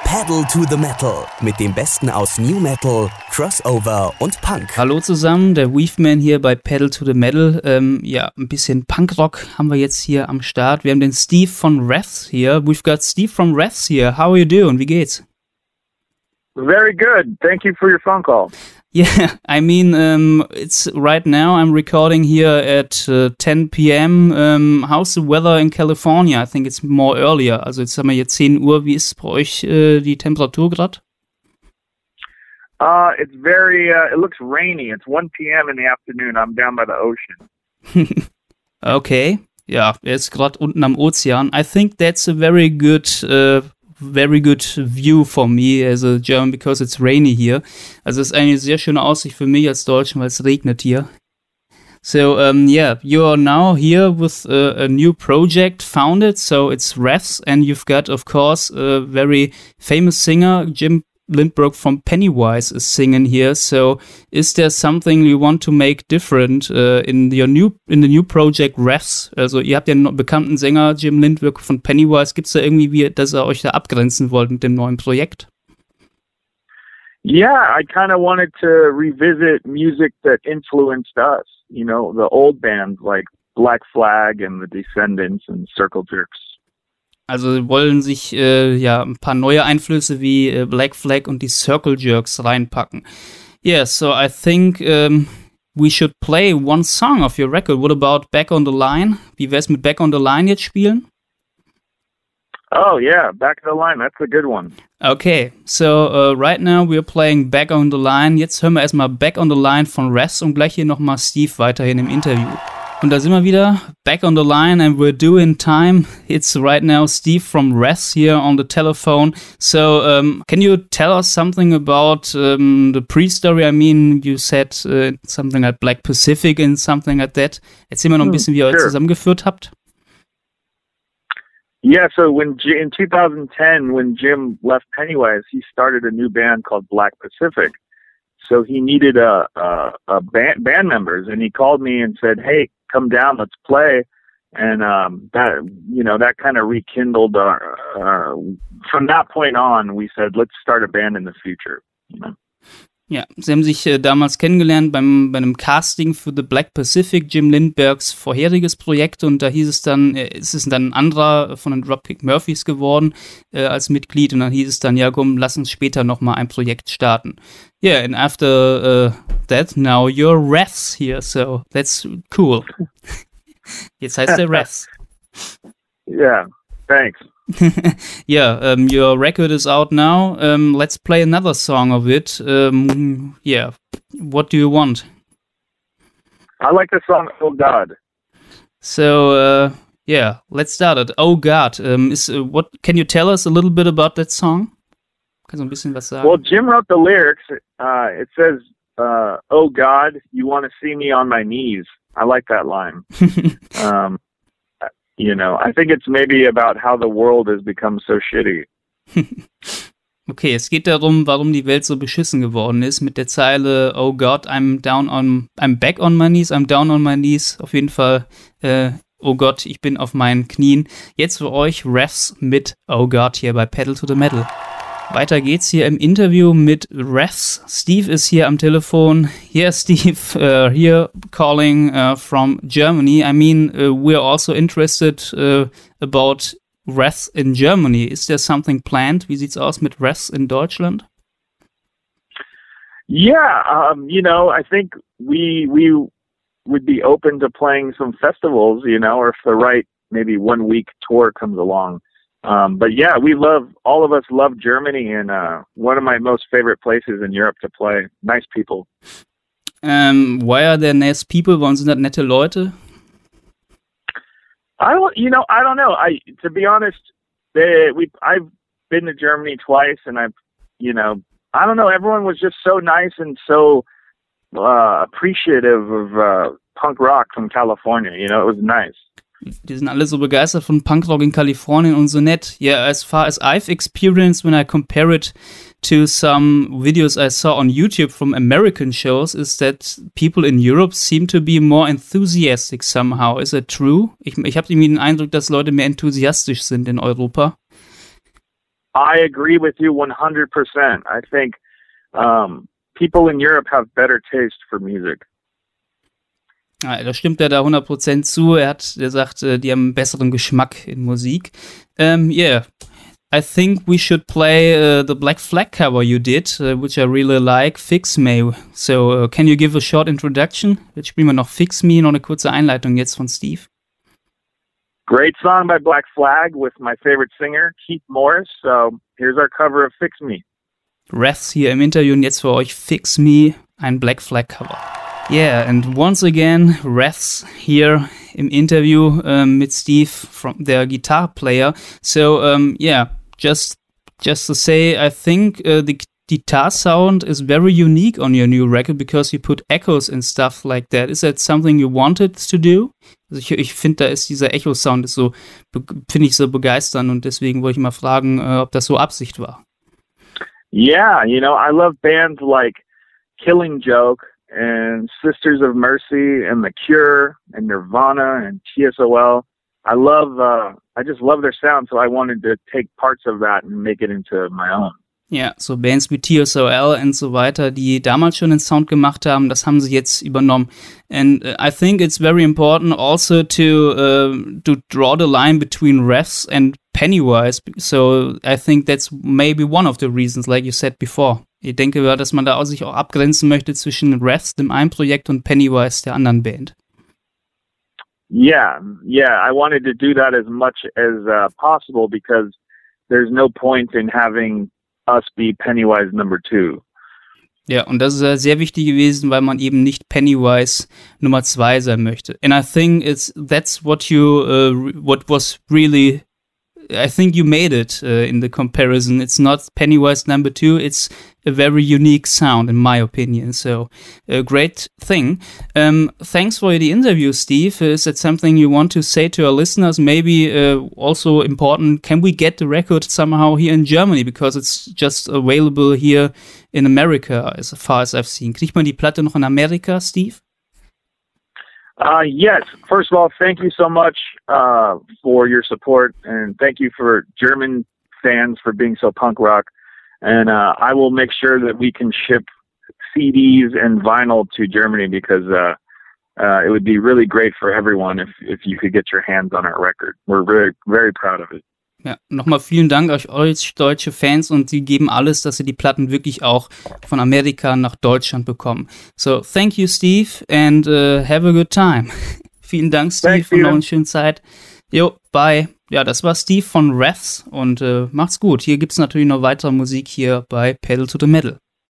Pedal to the Metal mit dem Besten aus New Metal, Crossover und Punk. Hallo zusammen, der Weaveman hier bei Pedal to the Metal. Ein bisschen Punkrock haben wir jetzt hier am Start. Wir haben den Steve von Refs hier. We've got Steve from Refs here. How are you doing? Wie geht's? Very good. Thank you for your phone call. Yeah, I mean, it's right now I'm recording here at 10 p.m. How's the weather in California? I think it's more earlier. Also jetzt haben wir jetzt 10 Uhr. Wie ist bei euch die Temperatur gerade? It's very, it looks rainy. It's 1 p.m. in the afternoon. I'm down by the ocean. Okay. Ja, er ist gerade unten am Ozean. I think that's a very good view for me as a German because it's rainy here. Also es ist eine sehr schöne Aussicht für mich als Deutschen, weil es regnet hier. So, you are now here with a new project founded, so it's Refs, and you've got, of course, a very famous singer, Jim Lindberg from Pennywise is singing here. So, is there something you want to make different in the new project Refs? Also, ihr habt ja einen bekannten Sänger, Jim Lindberg von Pennywise. Gibt's da irgendwie, dass ihr euch da abgrenzen wollt mit dem neuen Projekt? Yeah, I kind of wanted to revisit music that influenced us. You know, the old bands like Black Flag and The Descendants and Circle Jerks. Also wollen sich ein paar neue Einflüsse wie Black Flag und die Circle Jerks reinpacken. Yeah, so I think we should play one song of your record. What about Back on the Line? Wie wär's mit Back on the Line jetzt spielen? Oh yeah, Back on the Line, that's a good one. Okay, so right now we're playing Back on the Line. Jetzt hören wir erstmal Back on the Line von Refs und gleich hier nochmal Steve weiterhin im Interview. Und da sind wir wieder, back on the line, and we're doing time. It's right now Steve from Refs here on the telephone. So, can you tell us something about the pre-story? I mean, you said something like Black Pacific and something like that. Erzähl mal noch ein bisschen, wie ihr euch zusammengeführt habt. Yeah, so in 2010, when Jim left Pennywise, he started a new band called Black Pacific. So he needed a band members, and he called me and said, "Hey, come down, let's play." And that kind of rekindled our from that point on, we said, let's start a band in the future. You know? Ja, sie haben sich damals kennengelernt bei einem Casting für The Black Pacific, Jim Lindbergs vorheriges Projekt, und da hieß es dann, ist es dann ein anderer von den Dropkick Murphys geworden als Mitglied, und dann hieß es dann, ja komm, lass uns später nochmal ein Projekt starten. Yeah, and after that, now you're Refs here, so that's cool. Jetzt heißt der Refs. Yeah, thanks. Yeah, your record is out now. Let's play another song of it. What do you want? I like the song "Oh God." So, let's start it. Oh God, what can you tell us a little bit about that song? Kannst du ein bisschen was sagen? Well, Jim wrote the lyrics. It says, "Oh God, you want to see me on my knees." I like that line. You know, I think it's maybe about how the world has become so shitty. Okay, es geht darum, warum die Welt so beschissen geworden ist, mit der Zeile "Oh God, I'm back on my knees, I'm down on my knees." Auf jeden Fall, oh Gott, ich bin auf meinen Knien. Jetzt für euch Refs mit Oh God hier bei Pedal to the Metal. Weiter geht's hier im Interview mit Refs. Steve ist hier am Telefon. Here, Steve, here calling from Germany. I mean, we're also interested about Refs in Germany. Is there something planned? Wie sieht's aus mit Refs in Deutschland? Yeah, I think we would be open to playing some festivals, or if the right maybe 1 week tour comes along. But yeah, all of us love Germany, and one of my most favorite places in Europe to play. Nice people. Why are there nice people? Warum sind das nette Leute? I don't know. To be honest, I've been to Germany twice, and I don't know. Everyone was just so nice and so appreciative of punk rock from California. It was nice. Die sind alle so begeistert von Punkrock in Kalifornien und so nett. Yeah, as far as I've experienced when I compare it to some videos I saw on YouTube from American shows, is that people in Europe seem to be more enthusiastic somehow. Is that true? Ich habe irgendwie den Eindruck, dass Leute mehr enthusiastisch sind in Europa. I agree with you 100%. I think people in Europe have better taste for music. Ja, da stimmt er da 100% zu. Der sagt, die haben einen besseren Geschmack in Musik. Yeah, I think we should play the Black Flag cover you did, which I really like, Fix Me. So, can you give a short introduction? Jetzt spielen wir noch Fix Me, noch eine kurze Einleitung jetzt von Steve. Great song by Black Flag with my favorite singer, Keith Morris. So, here's our cover of Fix Me. Refs hier im Interview und jetzt für euch Fix Me, ein Black Flag cover. Yeah, and once again, Refs here im Interview mit Steve, from their guitar player. So, yeah, just to say, I think the guitar sound is very unique on your new record because you put echoes and stuff like that. Is that something you wanted to do? Also ich finde, da ist dieser Echo-Sound so, finde ich so begeisternd und deswegen wollte ich mal fragen, ob das so Absicht war. Yeah, I love bands like Killing Joke and Sisters of Mercy and The Cure and Nirvana and TSOL. I just love their sound, so I wanted to take parts of that and make it into my own. Ja, so Bands wie TSOL und so weiter, die damals schon den Sound gemacht haben, das haben sie jetzt übernommen. And I think it's very important also to draw the line between Refs and Pennywise. So I think that's maybe one of the reasons, like you said before. Ich denke, dass man da sich auch abgrenzen möchte zwischen Refs, dem einen Projekt, und Pennywise, der anderen Band. Yeah, I wanted to do that as much as possible because there's no point in having us be Pennywise number 2. Ja, und das ist sehr wichtig gewesen, weil man eben nicht Pennywise Nummer 2 sein möchte. And I think that's what was really, I think you made it in the comparison. It's not Pennywise number 2, it's a very unique sound in my opinion. So, a great thing. Thanks for the interview, Steve. Is that something you want to say to our listeners? Maybe also important, can we get the record somehow here in Germany? Because it's just available here in America, as far as I've seen. Kriegt man die Platte noch in Amerika, Steve? Yes. First of all, thank you so much for your support, and thank you for German fans for being so punk rock. And I will make sure that we can ship CDs and vinyl to Germany because it would be really great for everyone if you could get your hands on our record. We're very, very proud of it. Ja, nochmal vielen Dank euch deutsche Fans und sie geben alles, dass sie die Platten wirklich auch von Amerika nach Deutschland bekommen. So, thank you, Steve, and have a good time. Vielen Dank, Steve, und noch eine schöne Zeit. Jo, bye. Ja, das war Steve von Refs und macht's gut. Hier gibt's natürlich noch weitere Musik hier bei Pedal to the Metal.